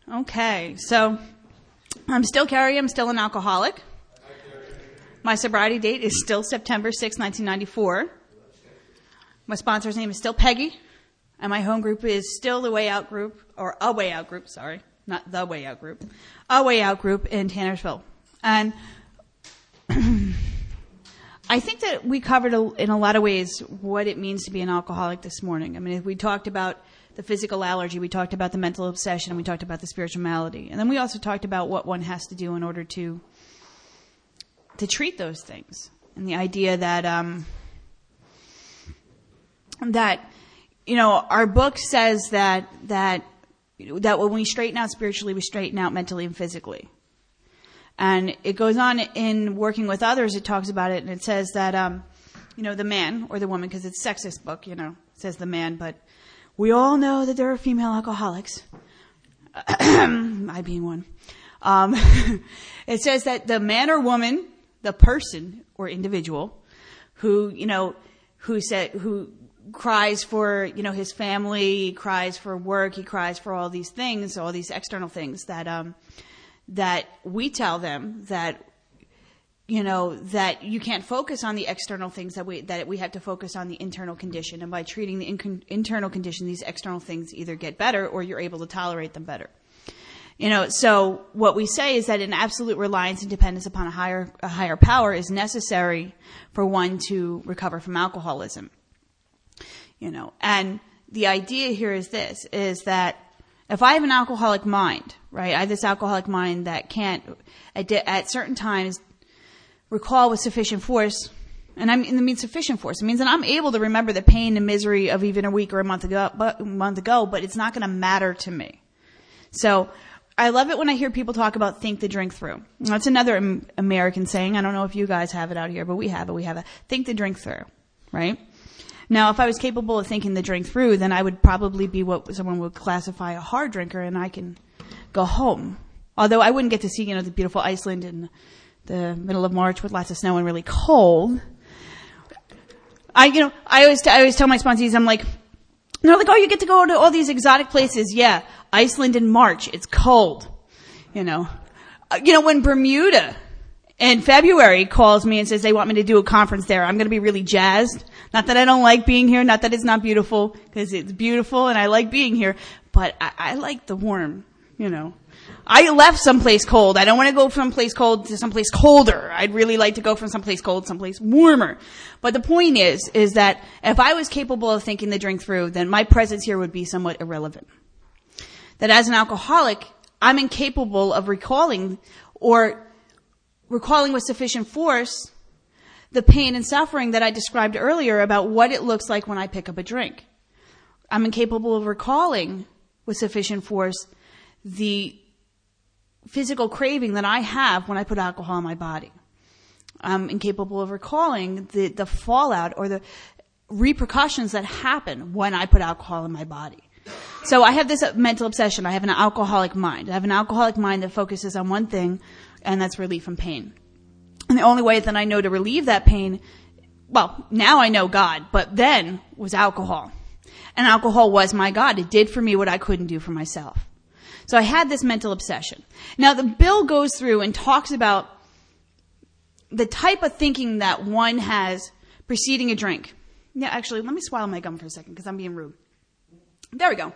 Okay, so I'm still Carrie. I'm still an alcoholic. My sobriety date is still September 6, 1994. My sponsor's name is still Peggy. And my home group is still the Way Out group, or A Way Out group, sorry. Not the Way Out group. A Way Out group in Tannersville. And I think that we covered in a lot of ways what it means to be an alcoholic this morning. I mean, we talked about the physical allergy, we talked about the mental obsession, and we talked about the spiritual malady. And then we also talked about what one has to do in order to treat those things. And the idea that our book says that when we straighten out spiritually, we straighten out mentally and physically. And it goes on in working with others, it talks about it, and it says that, the man or the woman, because it's a sexist book, it says the man, but we all know that there are female alcoholics. I being one. It says that the man or woman, the person or individual who cries for, his family, he cries for work, he cries for all these things, all these external things that we tell them that you can't focus on the external things, that we have to focus on the internal condition. And by treating the internal condition, these external things either get better or you're able to tolerate them better. So what we say is that an absolute reliance and dependence upon a higher power is necessary for one to recover from alcoholism. And the idea here is this, is that if I have an alcoholic mind, right, I have this alcoholic mind that can't, at certain times, recall with sufficient force, and I mean sufficient force. It means that I'm able to remember the pain and misery of even a week or a month ago, but it's not going to matter to me. So I love it when I hear people talk about think the drink through. That's another American saying. I don't know if you guys have it out here, but we have it. We have a think the drink through, right? Now, if I was capable of thinking the drink through, then I would probably be what someone would classify a hard drinker, and I can go home. Although I wouldn't get to see, the beautiful Iceland in the middle of March with lots of snow and really cold. I always tell my sponsees, I'm like, they're like, oh, you get to go to all these exotic places. Yeah, Iceland in March, it's cold. When Bermuda in February calls me and says they want me to do a conference there, I'm going to be really jazzed. Not that I don't like being here, not that it's not beautiful, because it's beautiful and I like being here, but I like the warm, I left someplace cold. I don't want to go from place cold to someplace colder. I'd really like to go from someplace cold to someplace warmer. But the point is that if I was capable of thinking the drink through, then my presence here would be somewhat irrelevant. That as an alcoholic, I'm incapable of recalling with sufficient force the pain and suffering that I described earlier about what it looks like when I pick up a drink. I'm incapable of recalling with sufficient force the physical craving that I have when I put alcohol in my body. I'm incapable of recalling the fallout or the repercussions that happen when I put alcohol in my body. So I have this mental obsession. I have an alcoholic mind. I have an alcoholic mind that focuses on one thing, and that's relief from pain. And the only way that I know to relieve that pain, well, now I know God, but then was alcohol. And alcohol was my God. It did for me what I couldn't do for myself. So I had this mental obsession. Now the bill goes through and talks about the type of thinking that one has preceding a drink. Yeah, actually, let me swallow my gum for a second because I'm being rude. There we go.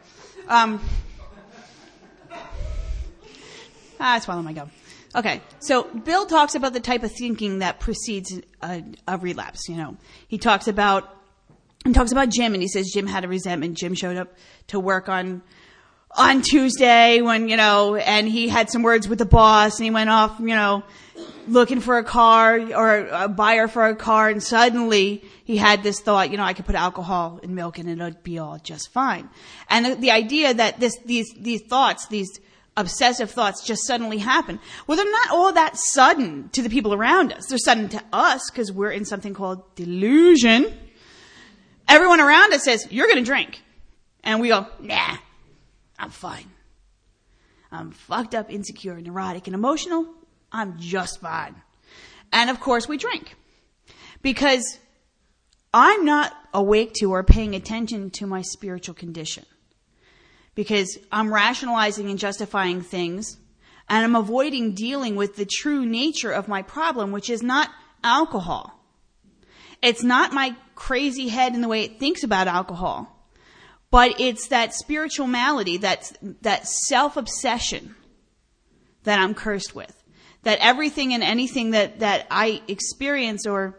I swallow my gum. Okay, so Bill talks about the type of thinking that precedes a relapse. He talks about Jim, and he says Jim had a resentment. Jim showed up to work on Tuesday when, and he had some words with the boss, and he went off, looking for a car or a buyer for a car, and suddenly he had this thought, I could put alcohol in milk and it would be all just fine. And the idea that these thoughts, these obsessive thoughts just suddenly happen. Well, they're not all that sudden to the people around us. They're sudden to us because we're in something called delusion. Everyone around us says, you're going to drink. And we go, nah, I'm fine. I'm fucked up, insecure, neurotic, and emotional. I'm just fine. And of course we drink. Because I'm not awake to or paying attention to my spiritual condition. because I'm rationalizing and justifying things, and I'm avoiding dealing with the true nature of my problem, which is not alcohol. It's not my crazy head and the way it thinks about alcohol, but it's that spiritual malady, that self-obsession that I'm cursed with. That everything and anything that I experience or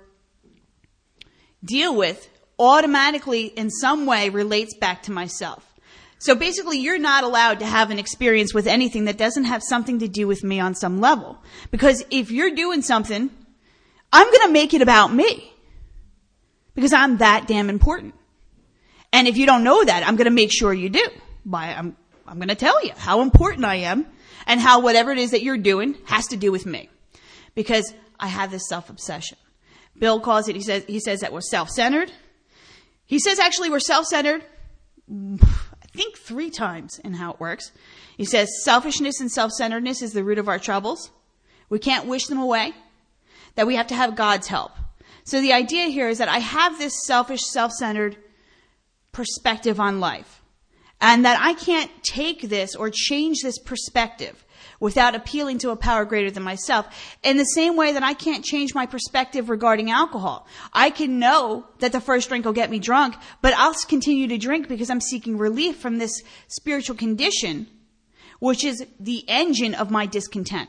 deal with automatically in some way relates back to myself. So basically, you're not allowed to have an experience with anything that doesn't have something to do with me on some level. Because if you're doing something, I'm going to make it about me. Because I'm that damn important. And if you don't know that, I'm going to make sure you do. I'm going to tell you how important I am and how whatever it is that you're doing has to do with me. Because I have this self-obsession. Bill calls it, he says that we're self-centered. He says actually we're self-centered, I think 3 times in how it works. He says selfishness and self-centeredness is the root of our troubles. We can't wish them away. That we have to have God's help. So the idea here is that I have this selfish, self-centered perspective on life. And that I can't take this or change this perspective without appealing to a power greater than myself. In the same way that I can't change my perspective regarding alcohol. I can know that the first drink will get me drunk, but I'll continue to drink because I'm seeking relief from this spiritual condition, which is the engine of my discontent.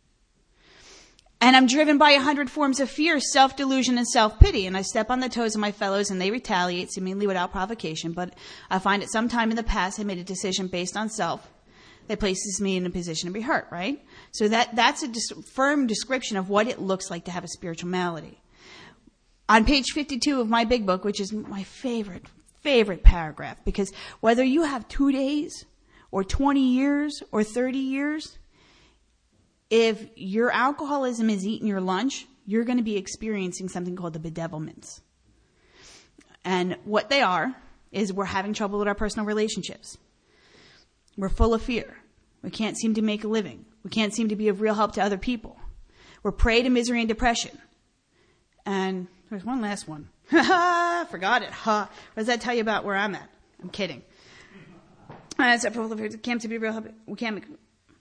And I'm driven by 100 forms of fear, self-delusion, and self-pity. And I step on the toes of my fellows and they retaliate, seemingly without provocation. But I find at some time in the past I made a decision based on self that places me in a position to be hurt, right? So that's a firm description of what it looks like to have a spiritual malady. On page 52 of my big book, which is my favorite paragraph, because whether you have 2 days or 20 years or 30 years, if your alcoholism is eating your lunch, you're going to be experiencing something called the bedevilments. And what they are is we're having trouble with our personal relationships. We're full of fear. We can't seem to make a living. We can't seem to be of real help to other people. We're prey to misery and depression. And there's one last one. Forgot it. What does that tell you about where I'm at? I'm kidding. Can't to be real help. We can't make.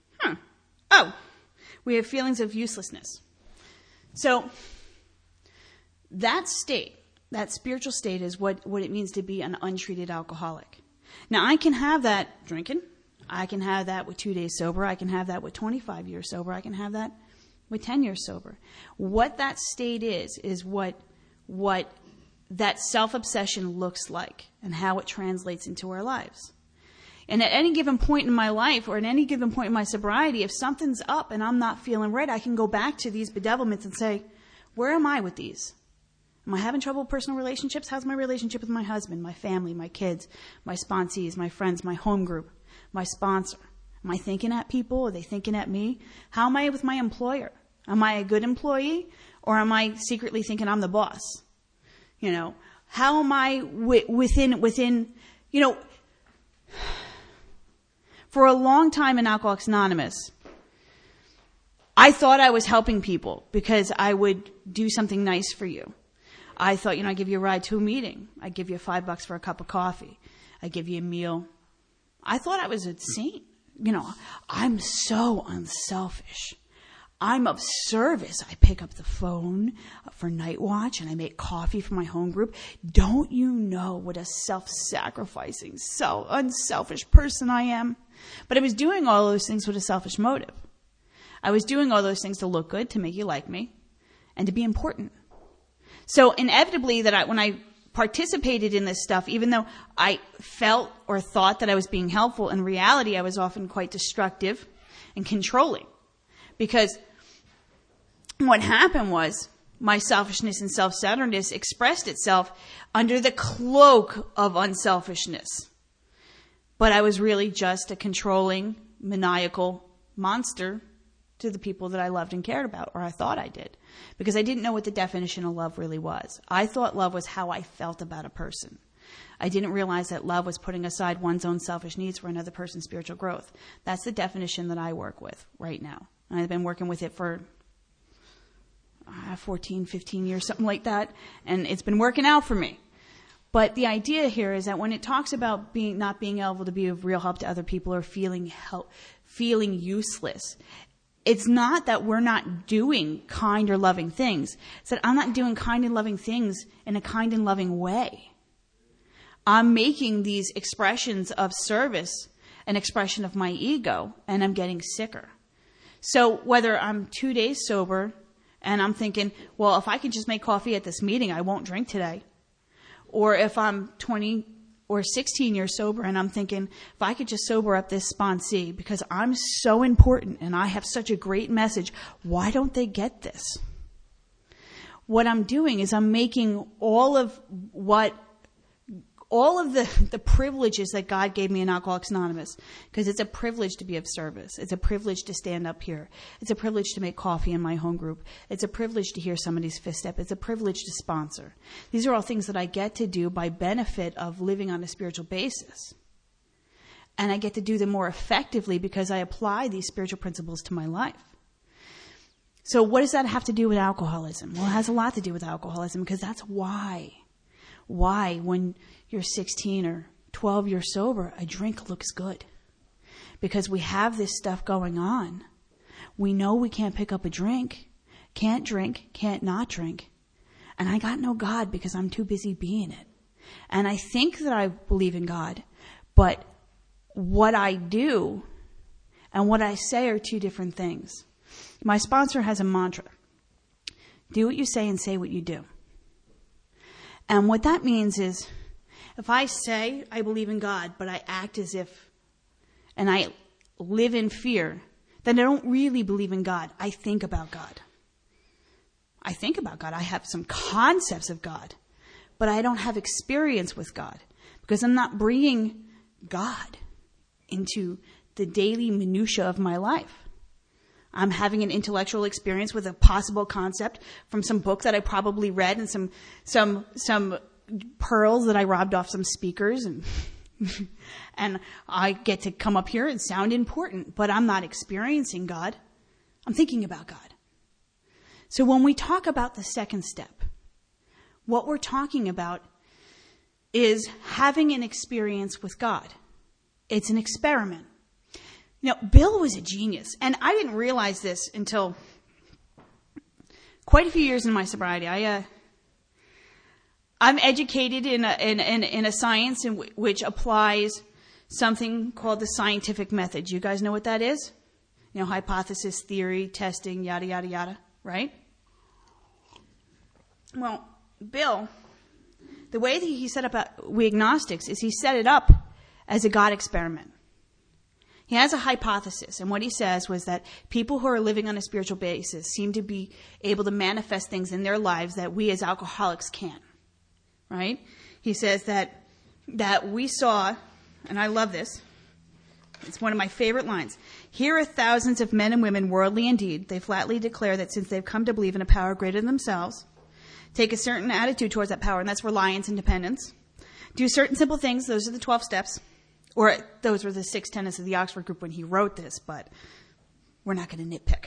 We have feelings of uselessness. So that state, that spiritual state, is what it means to be an untreated alcoholic. Now, I can have that drinking. I can have that with 2 days sober. I can have that with 25 years sober. I can have that with 10 years sober. What that state is what that self-obsession looks like and how it translates into our lives. And at any given point in my life or at any given point in my sobriety, if something's up and I'm not feeling right, I can go back to these bedevilments and say, where am I with these? Am I having trouble with personal relationships? How's my relationship with my husband, my family, my kids, my sponsees, my friends, my home group, my sponsor? Am I thinking at people? Are they thinking at me? How am I with my employer? Am I a good employee or am I secretly thinking I'm the boss? You know, how am I within, you know, for a long time in Alcoholics Anonymous, I thought I was helping people because I would do something nice for you. I thought, I give you a ride to a meeting. I give you $5 for a cup of coffee. I give you a meal. I thought I was a saint. I'm so unselfish. I'm of service. I pick up the phone for night watch and I make coffee for my home group. Don't you know what a self-sacrificing, unselfish person I am? But I was doing all those things with a selfish motive. I was doing all those things to look good, to make you like me, and to be important. So inevitably when I participated in this stuff, even though I felt or thought that I was being helpful, in reality I was often quite destructive and controlling. Because what happened was my selfishness and self-centeredness expressed itself under the cloak of unselfishness. But I was really just a controlling, maniacal monster to the people that I loved and cared about, or I thought I did, because I didn't know what the definition of love really was. I thought love was how I felt about a person. I didn't realize that love was putting aside one's own selfish needs for another person's spiritual growth. That's the definition that I work with right now. And I've been working with it for 14, 15 years, something like that, and it's been working out for me. But the idea here is that when it talks about not being able to be of real help to other people or feeling useless, it's not that we're not doing kind or loving things. It's that I'm not doing kind and loving things in a kind and loving way. I'm making these expressions of service an expression of my ego, and I'm getting sicker. So whether I'm 2 days sober and I'm thinking, well, if I could just make coffee at this meeting, I won't drink today. Or if I'm 20 or 16 years sober and I'm thinking, if I could just sober up this sponsee because I'm so important and I have such a great message, why don't they get this? What I'm doing is I'm making all of the privileges that God gave me in Alcoholics Anonymous, because it's a privilege to be of service. It's a privilege to stand up here. It's a privilege to make coffee in my home group. It's a privilege to hear somebody's fifth step. It's a privilege to sponsor. These are all things that I get to do by benefit of living on a spiritual basis. And I get to do them more effectively because I apply these spiritual principles to my life. So what does that have to do with alcoholism? Well, it has a lot to do with alcoholism, because that's why when you're 16 or 12 years sober, a drink looks good. Because we have this stuff going on. We know we can't pick up a drink, can't not drink. And I got no God because I'm too busy being it. And I think that I believe in God, but what I do and what I say are two different things. My sponsor has a mantra. Do what you say and say what you do. And what that means is, if I say I believe in God, but I act as if, and I live in fear, then I don't really believe in God. I think about God. I have some concepts of God, but I don't have experience with God, because I'm not bringing God into the daily minutia of my life. I'm having an intellectual experience with a possible concept from some book that I probably read and some pearls that I robbed off some speakers, and I get to come up here and sound important, but I'm not experiencing God. I'm thinking about God. So when we talk about the second step, what we're talking about is having an experience with God. It's an experiment. Bill was a genius, and I didn't realize this until quite a few years in my sobriety. I'm educated in a science which applies something called the scientific method. You guys know what that is? Hypothesis, theory, testing, yada, yada, yada, right? Well, Bill, the way that he set up we agnostics is he set it up as a God experiment. He has a hypothesis, and what he says was that people who are living on a spiritual basis seem to be able to manifest things in their lives that we as alcoholics can't, right? He says that we saw, and I love this, it's one of my favorite lines, "Here are thousands of men and women, worldly indeed. They flatly declare that since they've come to believe in a power greater than themselves, take a certain attitude towards that power," and that's reliance and dependence, "do certain simple things," those are the 12 steps, or those were the 6 tenets of the Oxford group when he wrote this, but we're not going to nitpick.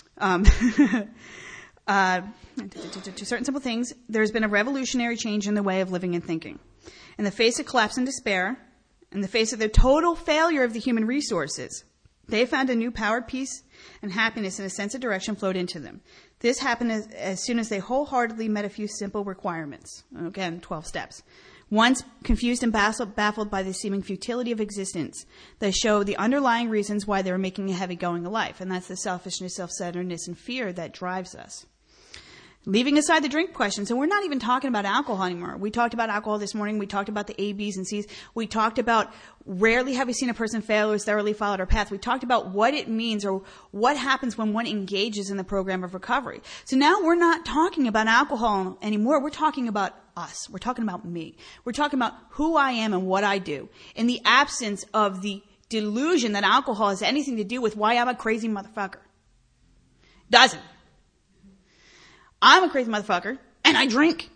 To certain simple things, there's been a revolutionary change in the way of living and thinking. In the face of collapse and despair, in the face of the total failure of the human resources, they found a new power, peace, and happiness, and a sense of direction flowed into them. This happened as soon as they wholeheartedly met a few simple requirements. Again, 12 steps. Once confused and baffled by the seeming futility of existence, they show the underlying reasons why they were making a heavy going of life, and that's the selfishness, self-centeredness, and fear that drives us. Leaving aside the drink question, so we're not even talking about alcohol anymore. We talked about alcohol this morning. We talked about the A, B's, and C's. We talked about rarely have we seen a person fail who's thoroughly followed our path. We talked about what it means or what happens when one engages in the program of recovery. So now we're not talking about alcohol anymore. We're talking about us. We're talking about me. We're talking about who I am and what I do, in the absence of the delusion that alcohol has anything to do with why I'm a crazy motherfucker. Doesn't. I'm a crazy motherfucker, and I drink.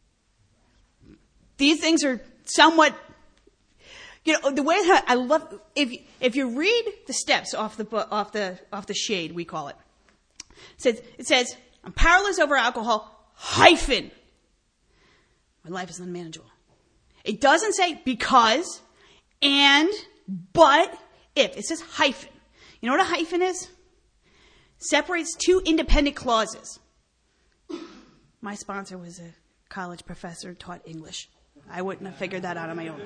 These things are somewhat, the way that I love. If you read the steps off the shade, we call it. It says I'm powerless over alcohol. My life is unmanageable. It doesn't say because, and, but, if. It says hyphen. You know what a hyphen is? Separates two independent clauses. My sponsor was a college professor, taught English. I wouldn't have figured that out on my own.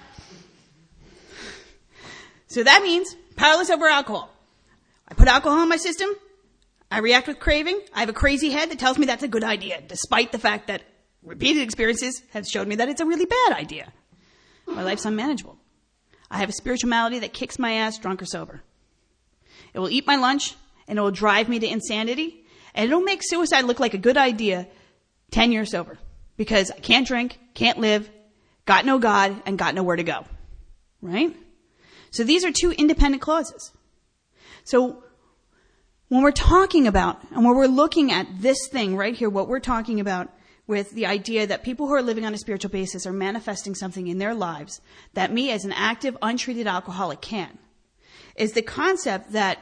So that means powerless over alcohol. I put alcohol in my system. I react with craving. I have a crazy head that tells me that's a good idea, despite the fact that repeated experiences have showed me that it's a really bad idea. My life's unmanageable. I have a spiritual malady that kicks my ass, drunk or sober. It will eat my lunch, and it will drive me to insanity, and it'll make suicide look like a good idea 10 years sober. Because I can't drink, can't live, got no God, and got nowhere to go. Right? So these are two independent clauses. So when we're talking about, and when we're looking at this thing right here, what we're talking about with the idea that people who are living on a spiritual basis are manifesting something in their lives that me as an active, untreated alcoholic can, is the concept that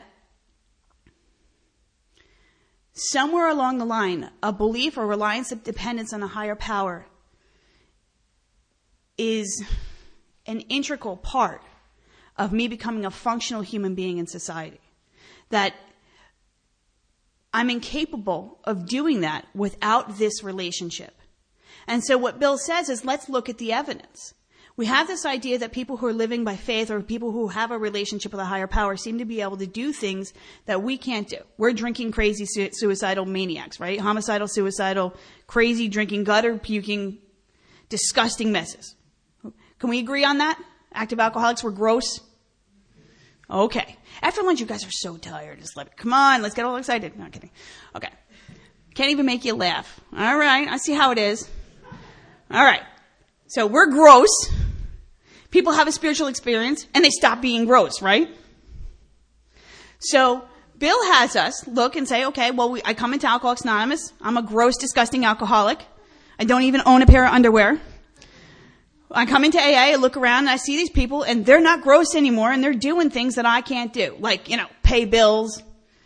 somewhere along the line, a belief or reliance of dependence on a higher power is an integral part of me becoming a functional human being in society. That I'm incapable of doing that without this relationship. And so what Bill says is, let's look at the evidence. We have this idea that people who are living by faith or people who have a relationship with a higher power seem to be able to do things that we can't do. We're drinking crazy suicidal maniacs, right? Homicidal, suicidal, crazy drinking, gutter puking, disgusting messes. Can we agree on that? Active alcoholics were gross? Okay. After lunch, you guys are so tired. Just come on, let's get all excited. Not kidding. Okay. Can't even make you laugh. All right. I see how it is. All right. So we're gross. People have a spiritual experience and they stop being gross, right? So Bill has us look and say, okay, well, I come into Alcoholics Anonymous. I'm a gross, disgusting alcoholic. I don't even own a pair of underwear. I come into AA, I look around and I see these people and they're not gross anymore and they're doing things that I can't do. Like, pay bills,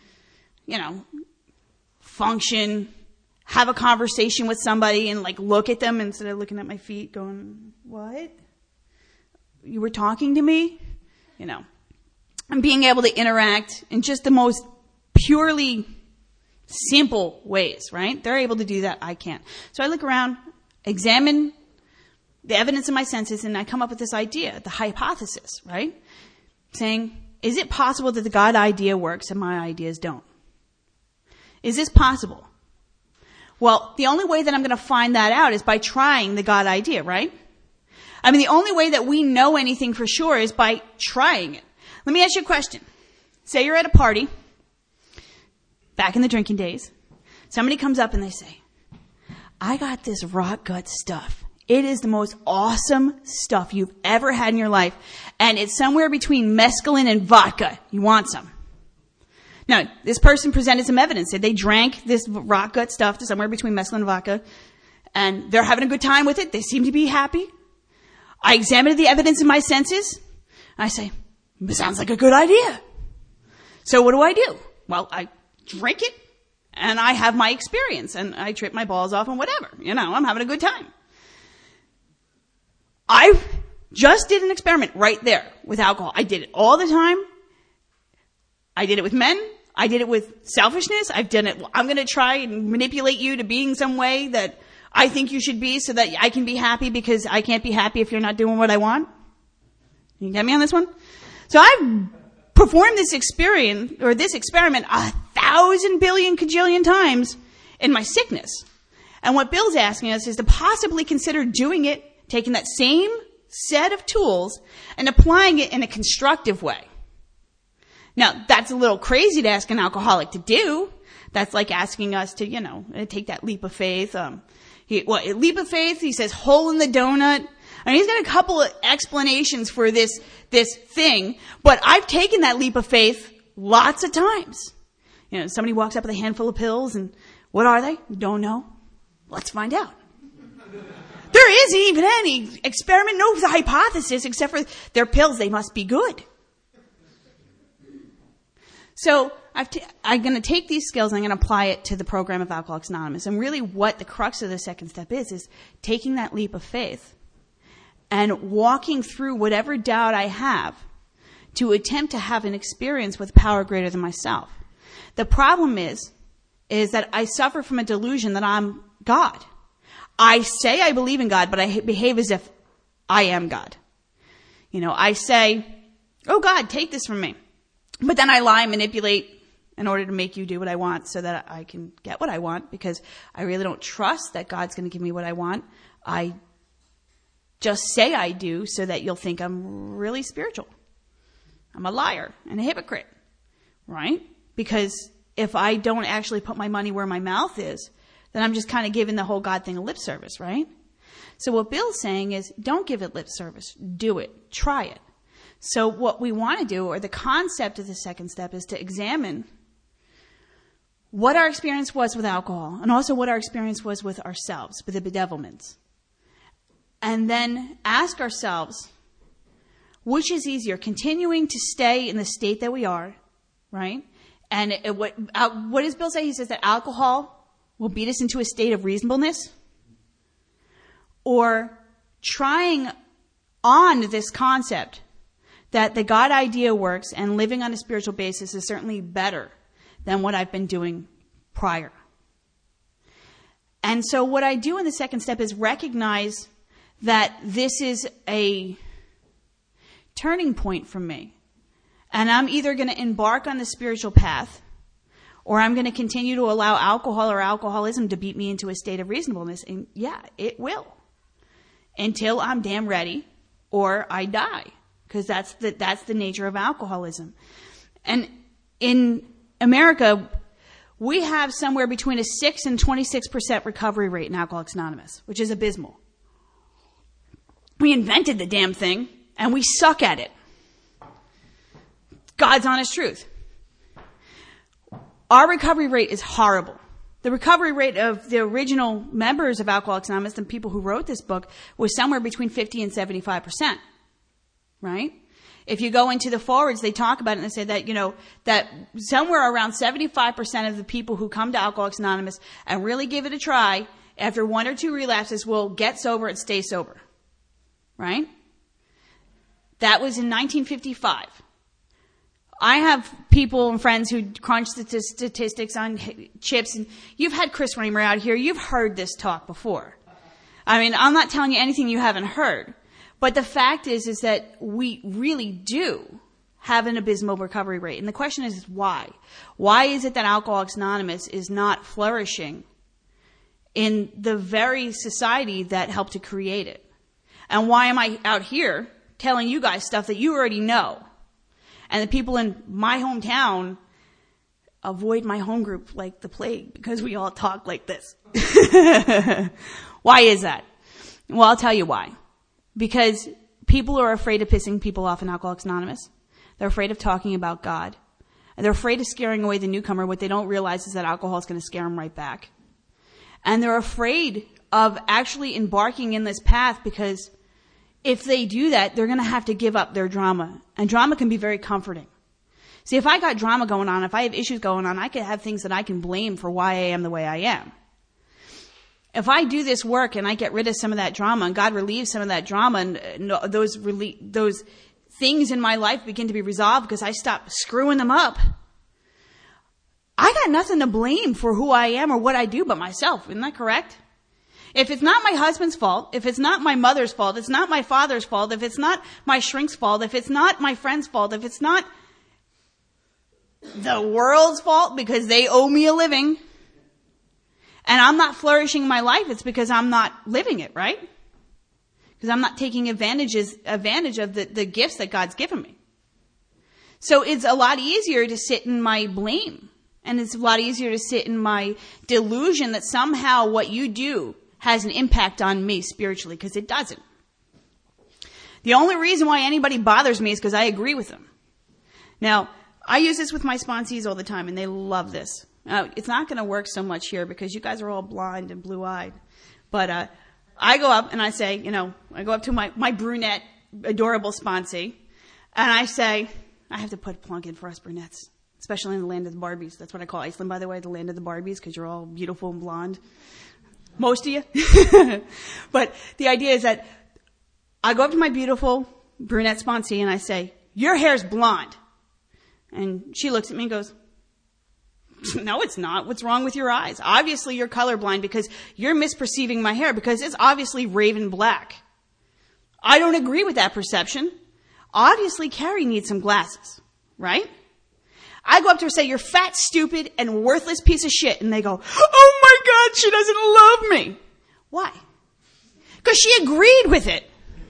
function, have a conversation with somebody and look at them instead of looking at my feet going, what? You were talking to me? And being able to interact in just the most purely simple ways, right? They're able to do that. I can't. So I look around, examine the evidence in my senses, and I come up with this idea, the hypothesis, right? Saying, is it possible that the God idea works and my ideas don't? Is this possible? Well, the only way that I'm going to find that out is by trying the God idea, right? I mean, the only way that we know anything for sure is by trying it. Let me ask you a question. Say you're at a party, back in the drinking days. Somebody comes up and they say, I got this rock gut stuff. It is the most awesome stuff you've ever had in your life. And it's somewhere between mescaline and vodka. You want some. Now, this person presented some evidence. Said they drank this rock gut stuff to somewhere between mescaline and vodka. And they're having a good time with it. They seem to be happy. I examined the evidence in my senses. And I say, it sounds like a good idea. So what do? Well, I drink it. And I have my experience. And I trip my balls off and whatever. I'm having a good time. I just did an experiment right there with alcohol. I did it all the time. I did it with men. I did it with selfishness. I've done it. I'm going to try and manipulate you to being some way that I think you should be so that I can be happy because I can't be happy if you're not doing what I want. You get me on this one? So I've performed this experiment 1,000 billion kajillion times in my sickness. And what Bill's asking us is to possibly consider doing it, taking that same set of tools and applying it in a constructive way. Now, that's a little crazy to ask an alcoholic to do. That's like asking us to, take that leap of faith. Leap of faith, he says, hole in the donut. I mean, he's got a couple of explanations for this thing, but I've taken that leap of faith lots of times. Somebody walks up with a handful of pills and what are they? Don't know. Let's find out. There isn't even any experiment, no hypothesis, except for their pills. They must be good. So I'm going to take these skills and I'm going to apply it to the program of Alcoholics Anonymous. And really what the crux of the second step is taking that leap of faith and walking through whatever doubt I have to attempt to have an experience with power greater than myself. The problem is that I suffer from a delusion that I'm God. I say I believe in God, but I behave as if I am God. I say, oh God, take this from me. But then I lie and manipulate in order to make you do what I want so that I can get what I want, because I really don't trust that God's going to give me what I want. I just say I do so that you'll think I'm really spiritual. I'm a liar and a hypocrite, right? Because if I don't actually put my money where my mouth is, then I'm just kind of giving the whole God thing a lip service, right? So what Bill's saying is, don't give it lip service. Do it. Try it. So what we want to do, or the concept of the second step, is to examine what our experience was with alcohol, and also what our experience was with ourselves, with the bedevilments. And then ask ourselves, which is easier, continuing to stay in the state that we are, right? And what does Bill say? He says that alcohol will beat us into a state of reasonableness, or trying on this concept that the God idea works and living on a spiritual basis is certainly better than what I've been doing prior. And so what I do in the second step is recognize that this is a turning point for me. And I'm either going to embark on the spiritual path, or I'm going to continue to allow alcohol or alcoholism to beat me into a state of reasonableness. And yeah, it will. Until I'm damn ready or I die. Because that's the nature of alcoholism. And in America, we have somewhere between a 6 and 26% recovery rate in Alcoholics Anonymous, which is abysmal. We invented the damn thing, and we suck at it. God's honest truth. Our recovery rate is horrible. The recovery rate of the original members of Alcoholics Anonymous, the people who wrote this book, was somewhere between 50 and 75%. Right? If you go into the forwards, they talk about it and they say that, that somewhere around 75% of the people who come to Alcoholics Anonymous and really give it a try, after 1 or 2 relapses, will get sober and stay sober. Right? That was in 1955. I have people and friends who crunch statistics on chips, and you've had Chris Raymer out here. You've heard this talk before. I mean, I'm not telling you anything you haven't heard. But the fact is that we really do have an abysmal recovery rate. And the question is why? Why is it that Alcoholics Anonymous is not flourishing in the very society that helped to create it? And why am I out here telling you guys stuff that you already know? And the people in my hometown avoid my home group like the plague because we all talk like this. Why is that? Well, I'll tell you why. Because people are afraid of pissing people off in Alcoholics Anonymous. They're afraid of talking about God. And they're afraid of scaring away the newcomer. What they don't realize is that alcohol is going to scare them right back. And they're afraid of actually embarking in this path because if they do that, they're going to have to give up their drama. And drama can be very comforting. See, if I got drama going on, if I have issues going on, I could have things that I can blame for why I am the way I am. If I do this work and I get rid of some of that drama and God relieves some of that drama and those things in my life begin to be resolved because I stop screwing them up, I got nothing to blame for who I am or what I do but myself. Isn't that correct? If it's not my husband's fault, if it's not my mother's fault, it's not my father's fault, if it's not my shrink's fault, if it's not my friend's fault, if it's not the world's fault because they owe me a living, and I'm not flourishing my life, it's because I'm not living it, right? Because I'm not taking advantage of the gifts that God's given me. So it's a lot easier to sit in my blame. And it's a lot easier to sit in my delusion that somehow what you do has an impact on me spiritually, because it doesn't. The only reason why anybody bothers me is because I agree with them. Now, I use this with my sponsees all the time, and they love this. It's not going to work so much here because you guys are all blind and blue-eyed. But I go up and I say, I go up to my brunette, adorable sponsee, and I say, I have to put a plug in for us brunettes, especially in the land of the Barbies. That's what I call Iceland, by the way, the land of the Barbies, because you're all beautiful and blonde. Most of you. But the idea is that I go up to my beautiful brunette sponsee and I say, your hair's blonde. And she looks at me and goes, no, it's not. What's wrong with your eyes? Obviously, you're colorblind because you're misperceiving my hair because it's obviously raven black. I don't agree with that perception. Obviously, Carrie needs some glasses, right? I go up to her and say, you're fat, stupid, and worthless piece of shit. And they go, oh my God, she doesn't love me. Why? Because she agreed with it.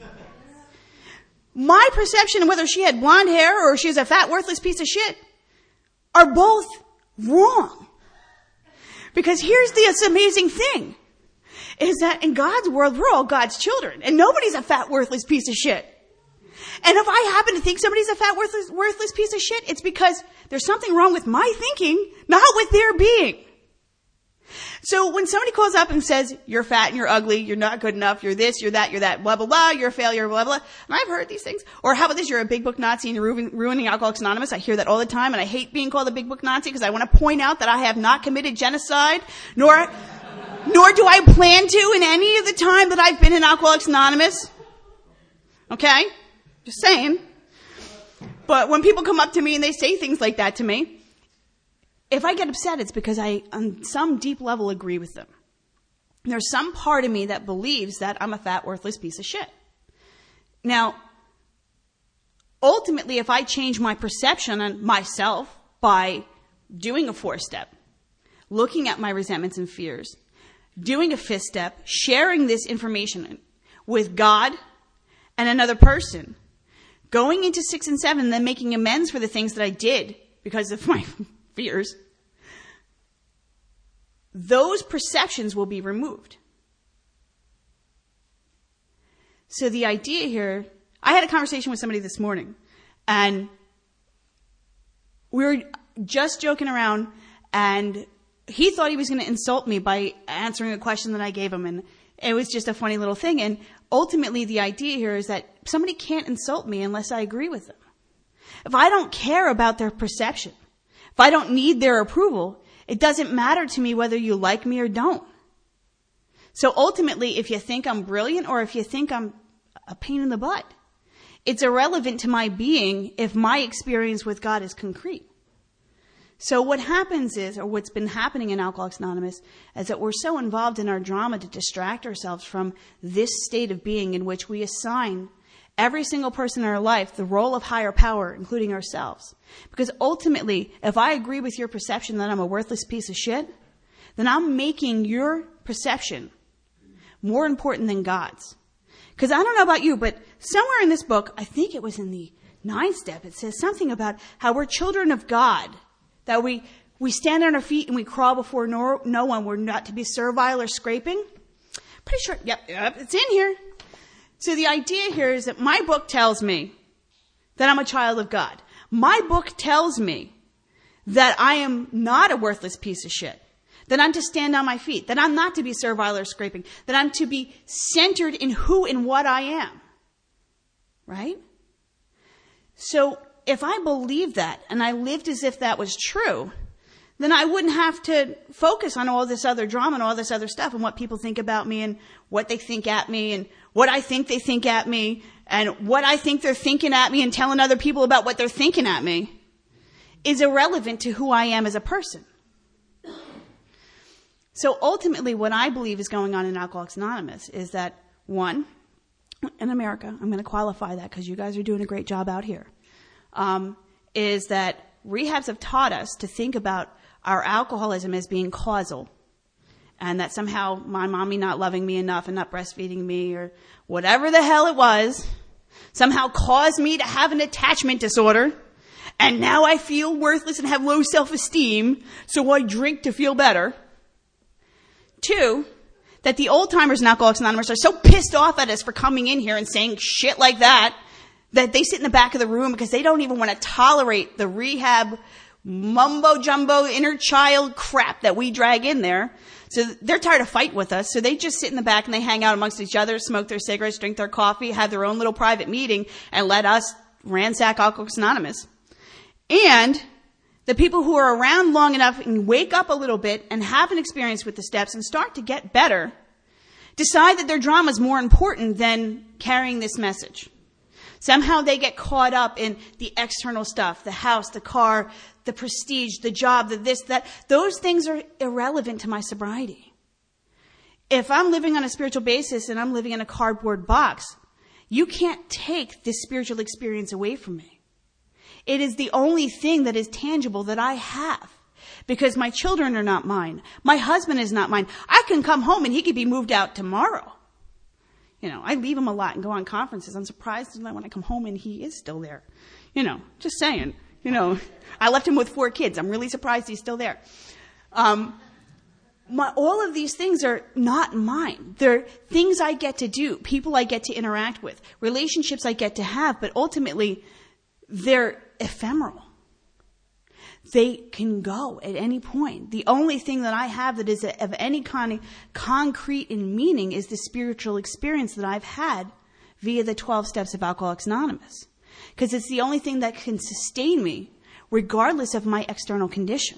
My perception of whether she had blonde hair or she's a fat, worthless piece of shit are both wrong. Because here's this amazing thing, is that in God's world, we're all God's children, and nobody's a fat, worthless piece of shit. And if I happen to think somebody's a fat, worthless piece of shit, it's because there's something wrong with my thinking, not with their being. So when somebody calls up and says, you're fat and you're ugly, you're not good enough, you're this, you're that, blah, blah, blah, you're a failure, blah, blah, and I've heard these things. Or how about this, you're a big book Nazi and you're ruining Alcoholics Anonymous. I hear that all the time, and I hate being called a big book Nazi because I want to point out that I have not committed genocide, nor do I plan to in any of the time that I've been in Alcoholics Anonymous. Okay? Just saying. But when people come up to me and they say things like that to me, if I get upset, it's because I, on some deep level, agree with them. There's some part of me that believes that I'm a fat, worthless piece of shit. Now, ultimately, if I change my perception on myself by doing a 4-step, looking at my resentments and fears, doing a 5th step, sharing this information with God and another person, going into 6 and 7, and then making amends for the things that I did because of my fears, those perceptions will be removed. So the idea here, I had a conversation with somebody this morning, and we were just joking around, and he thought he was going to insult me by answering a question that I gave him, and it was just a funny little thing. And ultimately the idea here is that somebody can't insult me unless I agree with them. If I don't care about their perception, if I don't need their approval, it doesn't matter to me whether you like me or don't. So ultimately, if you think I'm brilliant or if you think I'm a pain in the butt, it's irrelevant to my being if my experience with God is concrete. So what happens is, or what's been happening in Alcoholics Anonymous, is that we're so involved in our drama to distract ourselves from this state of being in which we assign every single person in our life the role of higher power, including ourselves. Because ultimately, if I agree with your perception that I'm a worthless piece of shit, then I'm making your perception more important than God's. Because I don't know about you, but somewhere in this book, I think it was in the 9th step, it says something about how we're children of God. That we stand on our feet and we crawl before no one. We're not to be servile or scraping. Pretty sure, yep, it's in here. So the idea here is that my book tells me that I'm a child of God. My book tells me that I am not a worthless piece of shit. That I'm to stand on my feet. That I'm not to be servile or scraping. That I'm to be centered in who and what I am. Right? So if I believed that and I lived as if that was true, then I wouldn't have to focus on all this other drama and all this other stuff and what people think about me and what they think at me and what I think they think at me and what I think they're thinking at me and telling other people about what they're thinking at me is irrelevant to who I am as a person. So ultimately what I believe is going on in Alcoholics Anonymous is that, one, in America, I'm going to qualify that because you guys are doing a great job out here, is that rehabs have taught us to think about our alcoholism as being causal, and that somehow my mommy not loving me enough and not breastfeeding me or whatever the hell it was somehow caused me to have an attachment disorder, and now I feel worthless and have low self-esteem, so I drink to feel better. 2, that the old timers in Alcoholics Anonymous are so pissed off at us for coming in here and saying shit like that they sit in the back of the room because they don't even want to tolerate the rehab mumbo-jumbo inner child crap that we drag in there. So they're tired of fighting with us. So they just sit in the back and they hang out amongst each other, smoke their cigarettes, drink their coffee, have their own little private meeting, and let us ransack Alcoholics Anonymous. And the people who are around long enough and wake up a little bit and have an experience with the steps and start to get better decide that their drama is more important than carrying this message. Somehow they get caught up in the external stuff, the house, the car, the prestige, the job, the this, that. Those things are irrelevant to my sobriety. If I'm living on a spiritual basis and I'm living in a cardboard box, you can't take this spiritual experience away from me. It is the only thing that is tangible that I have. Because my children are not mine. My husband is not mine. I can come home and he could be moved out tomorrow. I leave him a lot and go on conferences. I'm surprised when I come home and he is still there. Just saying. I left him with 4 kids. I'm really surprised he's still there. All of these things are not mine. They're things I get to do, people I get to interact with, relationships I get to have, but ultimately they're ephemeral. They can go at any point. The only thing that I have that is of any kind of concrete in meaning is the spiritual experience that I've had via the 12 steps of Alcoholics Anonymous. Because it's the only thing that can sustain me regardless of my external condition.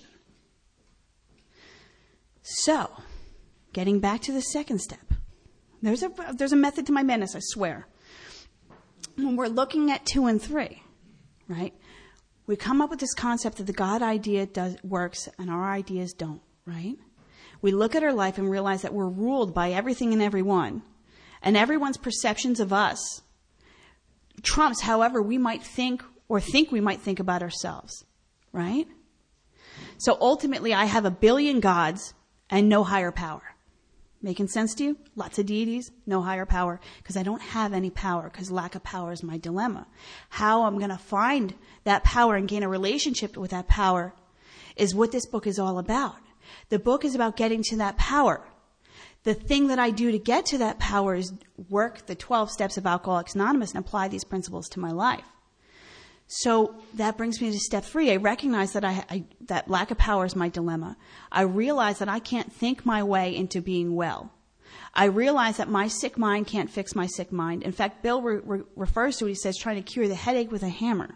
So, getting back to the second step. There's a method to my madness, I swear. When we're looking at 2 and 3, right? We come up with this concept that the God idea works and our ideas don't, right? We look at our life and realize that we're ruled by everything and everyone. And everyone's perceptions of us trumps however we might think or think we might think about ourselves, right? So ultimately, I have a billion gods and no higher power. Making sense to you? Lots of deities, no higher power, because I don't have any power, because lack of power is my dilemma. How I'm going to find that power and gain a relationship with that power is what this book is all about. The book is about getting to that power. The thing that I do to get to that power is work the 12 steps of Alcoholics Anonymous and apply these principles to my life. So that brings me to step 3. I recognize that that lack of power is my dilemma. I realize that I can't think my way into being well. I realize that my sick mind can't fix my sick mind. In fact, Bill refers to it, he says, trying to cure the headache with a hammer.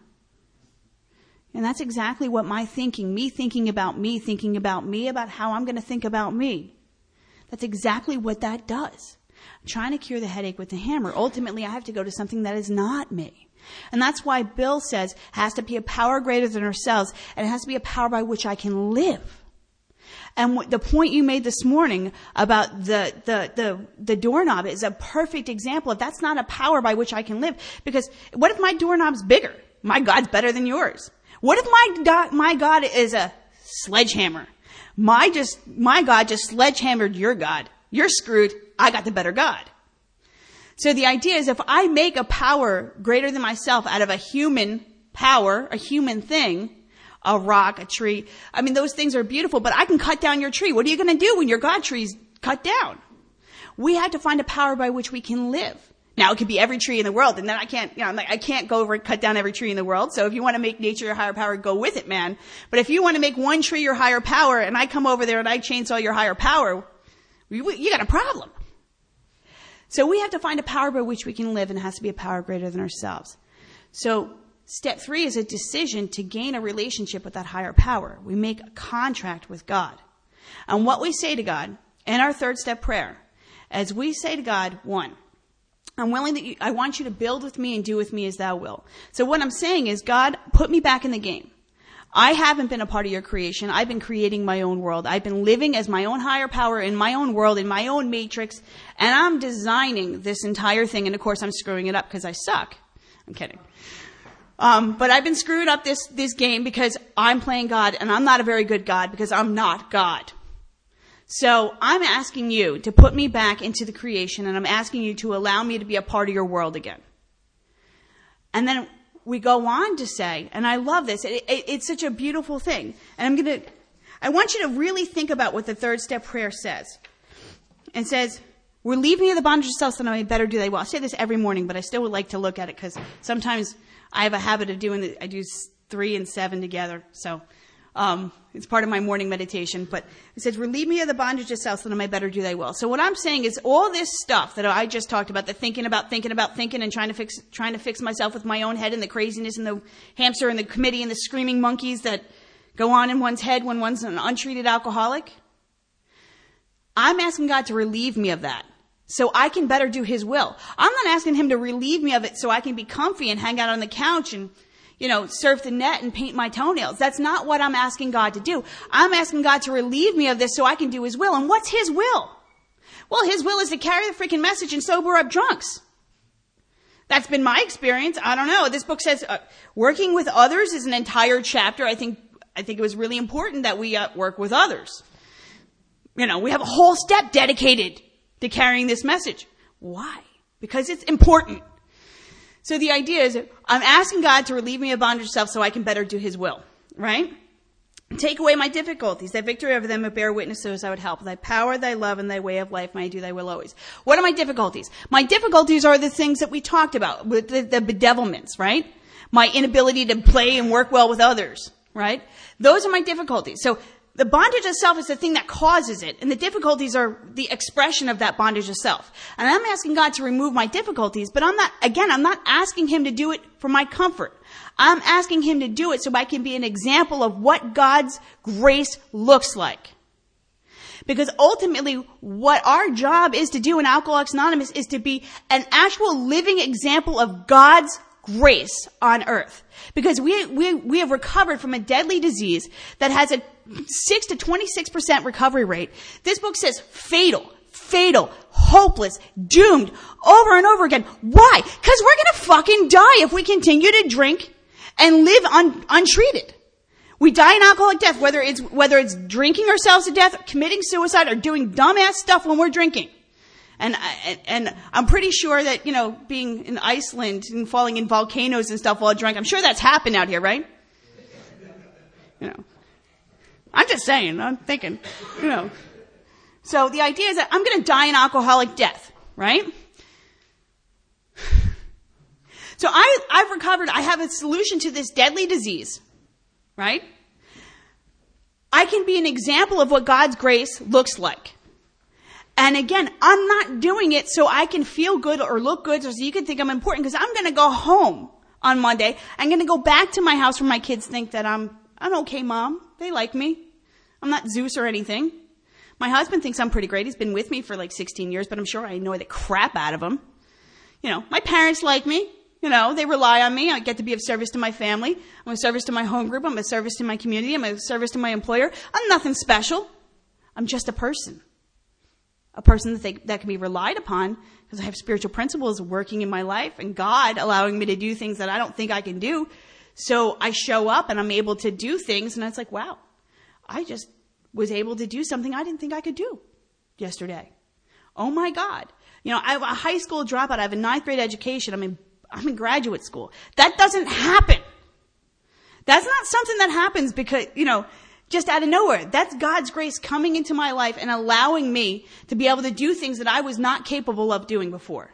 And that's exactly what my thinking, me thinking about me, about how I'm going to think about me. That's exactly what that does. I'm trying to cure the headache with the hammer. Ultimately, I have to go to something that is not me. And that's why Bill says it has to be a power greater than ourselves, and it has to be a power by which I can live. And the point you made this morning about the doorknob is a perfect example of that's not a power by which I can live. Because what if my doorknob's bigger? My God's better than yours. What if my God is a sledgehammer? My God just sledgehammered your God. You're screwed. I got the better God. So the idea is if I make a power greater than myself out of a human power, a human thing, a rock, a tree, I mean, those things are beautiful, but I can cut down your tree. What are you going to do when your God tree's cut down? We have to find a power by which we can live. Now, it could be every tree in the world, and then I can't go over and cut down every tree in the world. So if you want to make nature your higher power, go with it, man. But if you want to make one tree your higher power, and I come over there and I chainsaw your higher power, you got a problem. So we have to find a power by which we can live, and it has to be a power greater than ourselves. So step 3 is a decision to gain a relationship with that higher power. We make a contract with God. And what we say to God in our 3rd step prayer, as we say to God, 1, I want you to build with me and do with me as thou will. So what I'm saying is, God, put me back in the game. I haven't been a part of your creation. I've been creating my own world. I've been living as my own higher power in my own world, in my own matrix, and I'm designing this entire thing. And of course, I'm screwing it up because I suck. I'm kidding. But I've been screwing up this game because I'm playing God, and I'm not a very good God because I'm not God. So I'm asking you to put me back into the creation, and I'm asking you to allow me to be a part of your world again. And then we go on to say, and I love this, it's such a beautiful thing. And I want you to really think about what the 3rd step prayer says. It says, relieve me of the bondage of self so that I may better do thy will. I say this every morning, but I still would like to look at it because sometimes I have a habit of I do 3 and 7 together. So, it's part of my morning meditation, but it says, relieve me of the bondage of self so that I may better do thy will. So what I'm saying is all this stuff that I just talked about, the thinking and trying to fix myself with my own head and the craziness and the hamster and the committee and the screaming monkeys that go on in one's head when one's an untreated alcoholic. I'm asking God to relieve me of that so I can better do his will. I'm not asking him to relieve me of it so I can be comfy and hang out on the couch and, surf the net and paint my toenails. That's not what I'm asking God to do. I'm asking God to relieve me of this so I can do his will. And what's his will? Well, his will is to carry the freaking message and sober up drunks. That's been my experience. I don't know. This book says working with others is an entire chapter. I think it was really important that we work with others. We have a whole step dedicated to carrying this message. Why? Because it's important. So the idea is I'm asking God to relieve me of bondage of self so I can better do his will, right? Take away my difficulties, that victory over them would bear witness to those I would help. Thy power, thy love, and thy way of life may I do thy will always. What are my difficulties? My difficulties are the things that we talked about, with the bedevilments, right? My inability to play and work well with others, right? Those are my difficulties. So the bondage of self is the thing that causes it, and the difficulties are the expression of that bondage of self. And I'm asking God to remove my difficulties, but I'm not asking him to do it for my comfort. I'm asking him to do it so I can be an example of what God's grace looks like. Because ultimately, what our job is to do in Alcoholics Anonymous is to be an actual living example of God's grace on earth. Because we have recovered from a deadly disease that has a 6 to 26% recovery rate. This book says fatal, hopeless, doomed, over and over again. Why? Because we're going to fucking die if we continue to drink and live untreated. We die an alcoholic death, whether it's drinking ourselves to death, committing suicide, or doing dumbass stuff when we're drinking. And I'm pretty sure that, being in Iceland and falling in volcanoes and stuff while drunk, I'm sure that's happened out here, right? I'm just saying, I'm thinking, So the idea is that I'm going to die an alcoholic death, right? So I've recovered. I have a solution to this deadly disease, right? I can be an example of what God's grace looks like. And again, I'm not doing it so I can feel good or look good or so you can think I'm important, because I'm going to go home on Monday. I'm going to go back to my house where my kids think that I'm okay, Mom. They like me. I'm not Zeus or anything. My husband thinks I'm pretty great. He's been with me for like 16 years, but I'm sure I annoy the crap out of him. My parents like me. They rely on me. I get to be of service to my family. I'm of service to my home group. I'm of service to my community. I'm of service to my employer. I'm nothing special. I'm just a person. A person that can be relied upon because I have spiritual principles working in my life and God allowing me to do things that I don't think I can do. So I show up and I'm able to do things, and it's like, wow, I just was able to do something I didn't think I could do yesterday. Oh my God. I have a high school dropout. I have a 9th grade education. I'm in graduate school. That doesn't happen. That's not something that happens because, just out of nowhere. That's God's grace coming into my life and allowing me to be able to do things that I was not capable of doing before.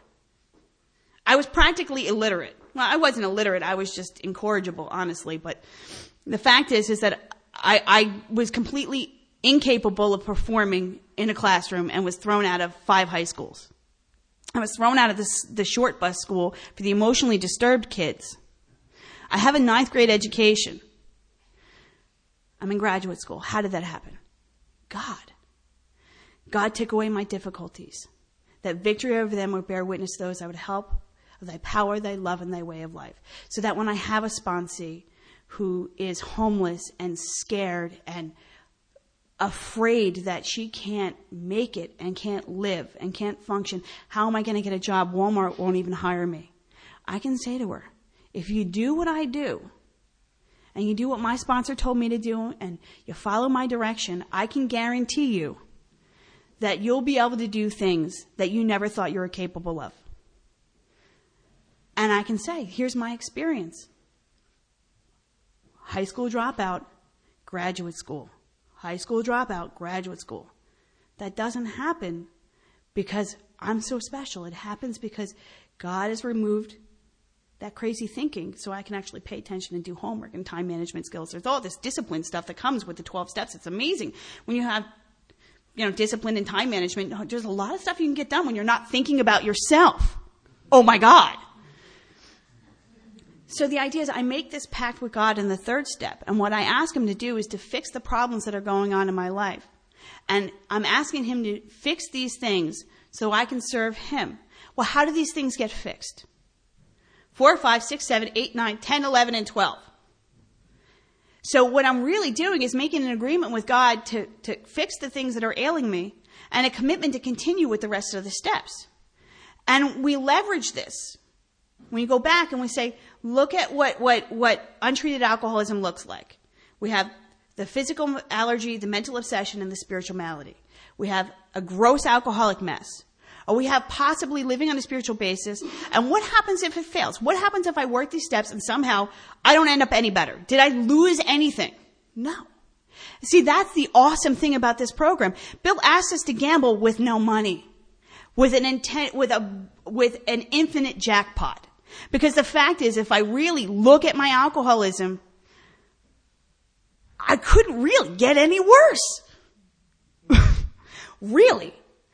I was practically illiterate. Well, I wasn't illiterate. I was just incorrigible, honestly. But the fact is that I was completely incapable of performing in a classroom and was thrown out of 5 high schools. I was thrown out of the short bus school for the emotionally disturbed kids. I have a 9th grade education. I'm in graduate school. How did that happen? God. God took away my difficulties. That victory over them would bear witness to those I would help, of thy power, thy love, and thy way of life. So that when I have a sponsee who is homeless and scared and afraid that she can't make it and can't live and can't function, how am I going to get a job? Walmart won't even hire me. I can say to her, if you do what I do, and you do what my sponsor told me to do, and you follow my direction, I can guarantee you that you'll be able to do things that you never thought you were capable of. And I can say, here's my experience. High school dropout, graduate school. High school dropout, graduate school. That doesn't happen because I'm so special. It happens because God has removed that crazy thinking so I can actually pay attention and do homework and time management skills. There's all this discipline stuff that comes with the 12 steps. It's amazing. When you have, discipline and time management, there's a lot of stuff you can get done when you're not thinking about yourself. Oh my God. So the idea is I make this pact with God in the 3rd step. And what I ask him to do is to fix the problems that are going on in my life. And I'm asking him to fix these things so I can serve him. Well, how do these things get fixed? 4, 5, 6, 7, 8, 9, 10, 11, and 12. So what I'm really doing is making an agreement with God to fix the things that are ailing me and a commitment to continue with the rest of the steps. And we leverage this. When you go back and we say, look at what untreated alcoholism looks like. We have the physical allergy, the mental obsession, and the spiritual malady. We have a gross alcoholic mess. Or we have possibly living on a spiritual basis. And what happens if it fails? What happens if I work these steps and somehow I don't end up any better? Did I lose anything? No. See, that's the awesome thing about this program. Bill asked us to gamble with no money, with an infinite jackpot. Because the fact is, if I really look at my alcoholism, I couldn't really get any worse. Really.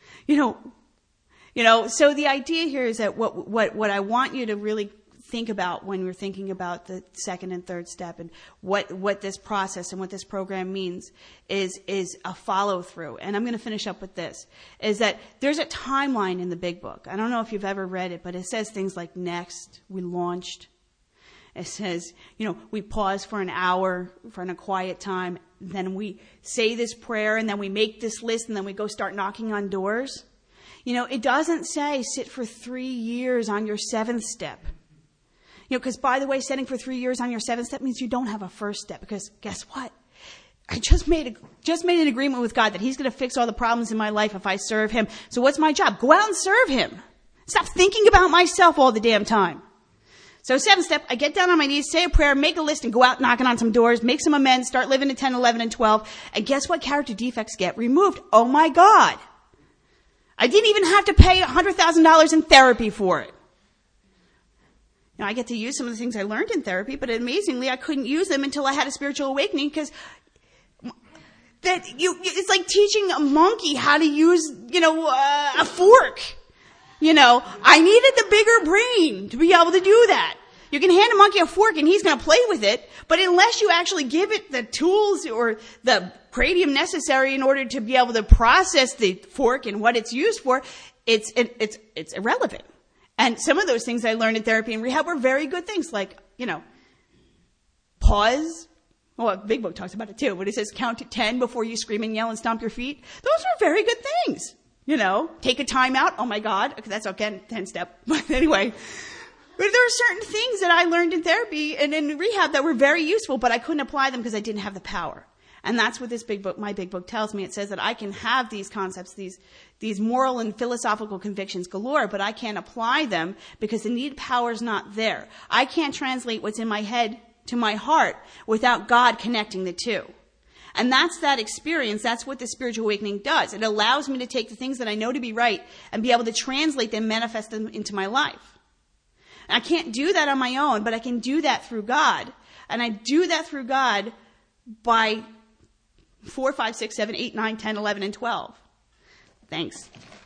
So the idea here is that what I want you to really think about when we're thinking about the second and third step and what this process and what this program means is a follow through. And I'm going to finish up with this, is that there's a timeline in the Big Book. I don't know if you've ever read it, but it says things like next, we launched. It says, we pause for an hour for a quiet time. Then we say this prayer and then we make this list and then we go start knocking on doors. It doesn't say sit for 3 years on your 7th step. Because by the way, setting for 3 years on your 7th step means you don't have a first step. Because guess what? I just made an agreement with God that he's going to fix all the problems in my life if I serve him. So what's my job? Go out and serve him. Stop thinking about myself all the damn time. So 7th step, I get down on my knees, say a prayer, make a list, and go out knocking on some doors, make some amends, start living to 10, 11, and 12. And guess what character defects get removed? Oh my God. I didn't even have to pay $100,000 in therapy for it. I get to use some of the things I learned in therapy, but amazingly, I couldn't use them until I had a spiritual awakening because it's like teaching a monkey how to use, a fork. I needed the bigger brain to be able to do that. You can hand a monkey a fork and he's going to play with it, but unless you actually give it the tools or the cranium necessary in order to be able to process the fork and what it's used for, it's irrelevant. And some of those things I learned in therapy and rehab were very good things, like, pause. Well, Big Book talks about it too, but it says count to 10 before you scream and yell and stomp your feet. Those are very good things. Take a time out. Oh my God. Okay, that's okay, 10 step. But anyway, there are certain things that I learned in therapy and in rehab that were very useful, but I couldn't apply them because I didn't have the power. And that's what this Big Book, my Big Book tells me. It says that I can have these concepts, these moral and philosophical convictions galore, but I can't apply them because the needed power is not there. I can't translate what's in my head to my heart without God connecting the two. And that's that experience. That's what the spiritual awakening does. It allows me to take the things that I know to be right and be able to translate them, manifest them into my life. And I can't do that on my own, but I can do that through God. And I do that through God by 4, 5, 6, 7, 8, 9, 10, 11, and 12. Thanks.